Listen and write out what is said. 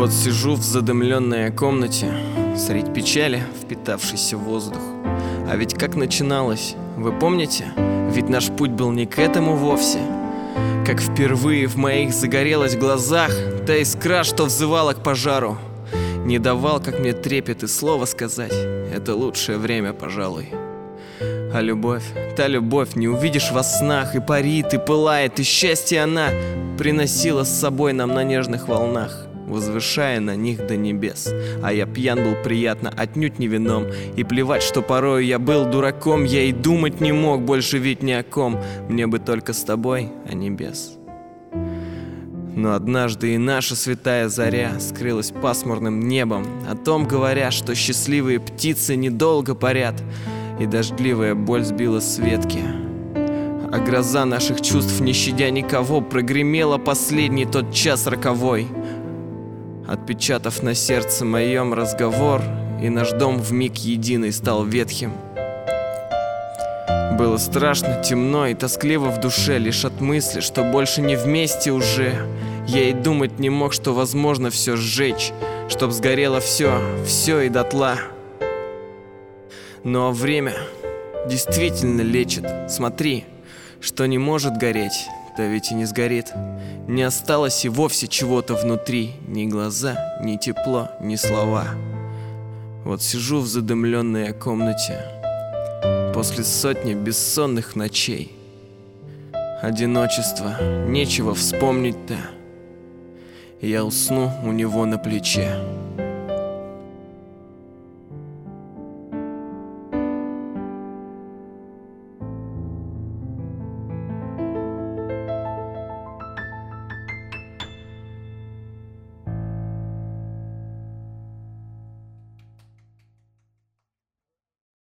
Вот сижу в задымленной комнате, средь печали, впитавшийся в воздух. А ведь как начиналось, вы помните? Ведь наш путь был не к этому вовсе. Как впервые в моих загорелась в глазах та искра, что взывала к пожару. Не давал, как мне трепет и слово сказать. Это лучшее время, пожалуй. А любовь, та любовь, не увидишь во снах. И парит, и пылает, и счастье она приносила с собой нам на нежных волнах, возвышая на них до небес. А я пьян был приятно, отнюдь не вином. И плевать, что порою я был дураком. Я и думать не мог больше ведь ни о ком. Мне бы только с тобой, а не без. Но однажды и наша святая заря скрылась пасмурным небом, о том говоря, что счастливые птицы недолго парят, и дождливая боль сбила с ветки. А гроза наших чувств, не щадя никого, прогремела последний тот час роковой, отпечатав на сердце моем разговор, и наш дом вмиг единый стал ветхим. Было страшно, темно и тоскливо в душе, лишь от мысли, что больше не вместе уже. Я и думать не мог, что возможно все сжечь, чтоб сгорело все и дотла. Но время действительно лечит. Смотри, что не может гореть, да ведь и не сгорит. Не осталось и вовсе чего-то внутри, ни глаза, ни тепло, ни слова. Вот сижу в задымленной комнате после сотни бессонных ночей. Одиночество, нечего вспомнить-то. Я усну у него на плече.